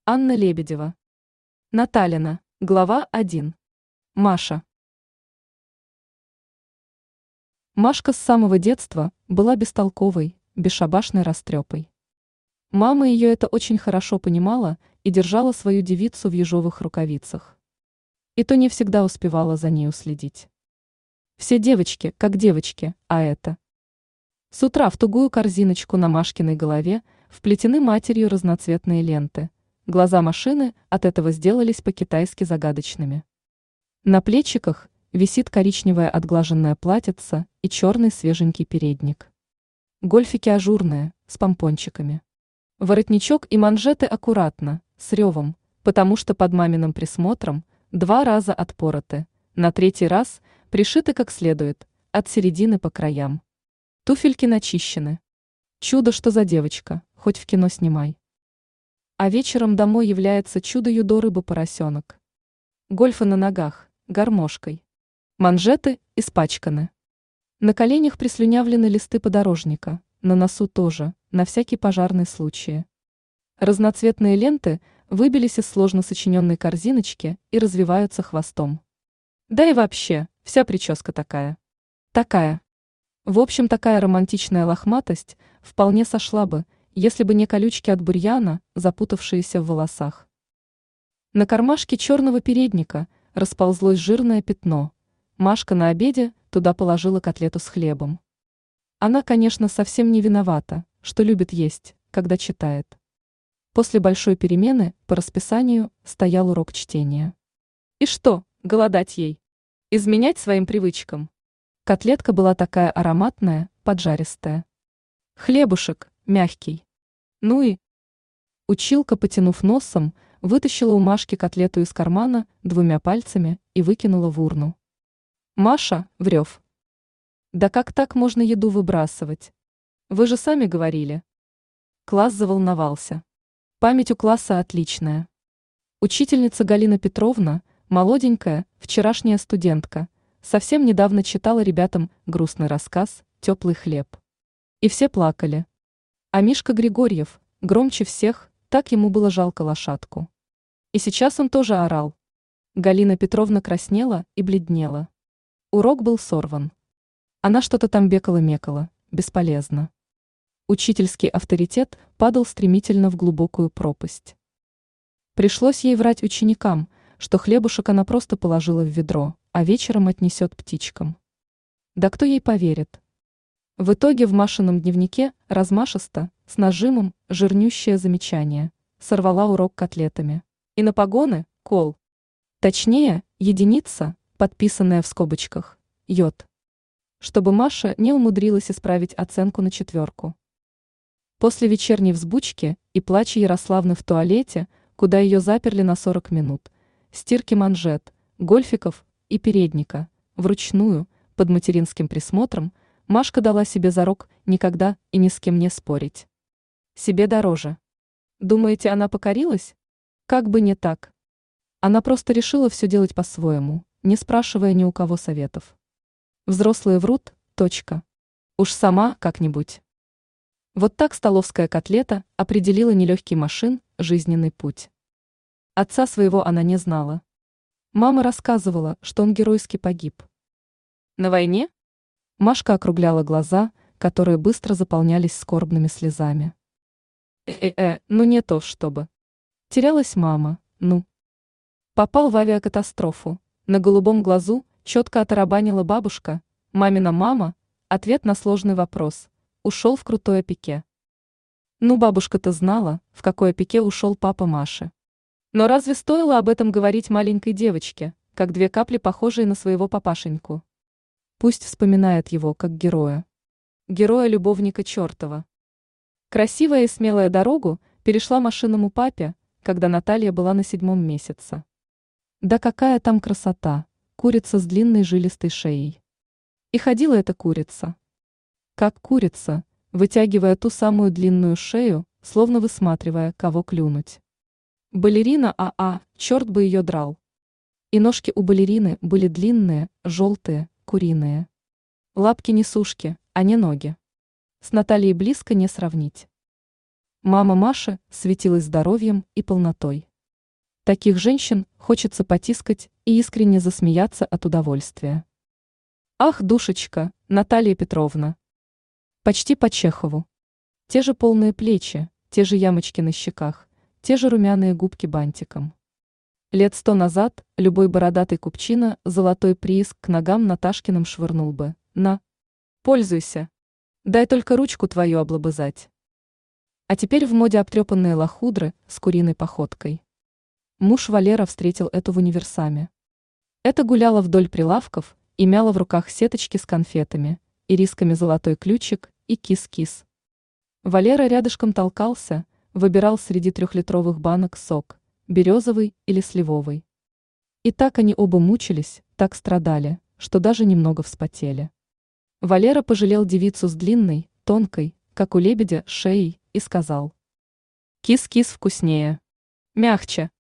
Анна Лебедева. Наталина. Глава 1. Маша. Машка с самого детства была бестолковой, бесшабашной растрепой. Мама ее это очень хорошо понимала и держала свою девицу в ежовых рукавицах. И то не всегда успевала за ней уследить. Все девочки, как девочки, а это. С утра в тугую корзиночку на Машкиной голове вплетены матерью разноцветные ленты. Глаза машины от этого сделались по-китайски загадочными. На плечиках висит коричневое отглаженное платьице и черный свеженький передник. Гольфики ажурные, с помпончиками. Воротничок и манжеты аккуратно, с ревом, потому что под маминым присмотром 2 раза отпороты, на 3-й раз пришиты как следует, от середины по краям. Туфельки начищены. Чудо, что за девочка, хоть в кино снимай. А вечером домой является чудо-юдо рыба-поросенок. Гольфы на ногах, гармошкой. Манжеты испачканы. На коленях прислюнявлены листы подорожника, на носу тоже, на всякий пожарный случай. Разноцветные ленты выбились из сложно сочиненной корзиночки и развиваются хвостом. Да и вообще, вся прическа такая. Такая. В общем, такая романтичная лохматость вполне сошла бы, если бы не колючки от бурьяна, запутавшиеся в волосах. На кармашке черного передника расползлось жирное пятно. Машка на обеде туда положила котлету с хлебом. Она, конечно, совсем не виновата, что любит есть, когда читает. После большой перемены по расписанию стоял урок чтения. И что, голодать ей? Изменять своим привычкам? Котлетка была такая ароматная, поджаристая. Хлебушек, мягкий. Ну и... Училка, потянув носом, вытащила у Машки котлету из кармана 2 пальцами и выкинула в урну. Маша, врёв. Да как так можно еду выбрасывать? Вы же сами говорили. Класс заволновался. Память у класса отличная. Учительница Галина Петровна, молоденькая, вчерашняя студентка, совсем недавно читала ребятам грустный рассказ «Теплый хлеб». И все плакали. А Мишка Григорьев, громче всех, так ему было жалко лошадку. И сейчас он тоже орал. Галина Петровна краснела и бледнела. Урок был сорван. Она что-то там бекала-мекала, бесполезно. Учительский авторитет падал стремительно в глубокую пропасть. Пришлось ей врать ученикам, что хлебушек она просто положила в ведро, а вечером отнесет птичкам. Да кто ей поверит? В итоге в Машином дневнике размашисто, с нажимом, жирнющее замечание. Сорвала урок котлетами. И на погоны – кол. Точнее, единица, подписанная в скобочках, йод. Чтобы Маша не умудрилась исправить оценку на 4. После вечерней взбучки и плача Ярославны в туалете, куда ее заперли на 40 минут, стирки манжет, гольфиков и передника, вручную, под материнским присмотром, Машка дала себе зарок никогда и ни с кем не спорить. Себе дороже. Думаете, она покорилась? Как бы не так. Она просто решила все делать по-своему, не спрашивая ни у кого советов. Взрослые врут, точка. Уж сама как-нибудь. Вот так столовская котлета определила нелегкий Машин жизненный путь. Отца своего она не знала. Мама рассказывала, что он геройски погиб. На войне? Машка округляла глаза, которые быстро заполнялись скорбными слезами. Ну не то чтобы. Терялась мама, ну. Попал в авиакатастрофу. На голубом глазу четко оторобанила бабушка, мамина мама, ответ на сложный вопрос. Ушел в крутое пике. Ну, бабушка-то знала, в какое пике ушел папа Маши. Но разве стоило об этом говорить маленькой девочке, как 2 капли похожие на своего папашеньку? Пусть вспоминает его как героя. Героя-любовника чертова. Красивая и смелая дорогу перешла Машиному папе, когда Наталья была на 7-м месяце. Да какая там красота, курица с длинной жилистой шеей. И ходила эта курица. Как курица, вытягивая ту самую длинную шею, словно высматривая, кого клюнуть. Балерина черт бы ее драл. И ножки у балерины были длинные, желтые, куриные. Лапки несушки, а не ноги. С Натальей близко не сравнить. Мама Маши светилась здоровьем и полнотой. Таких женщин хочется потискать и искренне засмеяться от удовольствия. Ах, душечка, Наталья Петровна! Почти по Чехову. Те же полные плечи, те же ямочки на щеках, те же румяные губки бантиком. Лет 100 назад любой бородатый купчина золотой приз к ногам Наташкиным швырнул бы. На, пользуйся. Дай только ручку твою облобызать. А теперь в моде обтрепанные лохудры с куриной походкой. Муж Валера встретил эту в универсаме. Это гуляла вдоль прилавков и мяла в руках сеточки с конфетами, ирисками золотой ключик и кис-кис. Валера рядышком толкался, выбирал среди 3-литровых банок сок, березовый или сливовый. И так они оба мучились, так страдали, что даже немного вспотели. Валера пожалел девицу с длинной, тонкой, как у лебедя, шеей и сказал: «Кис-кис вкуснее. Мягче».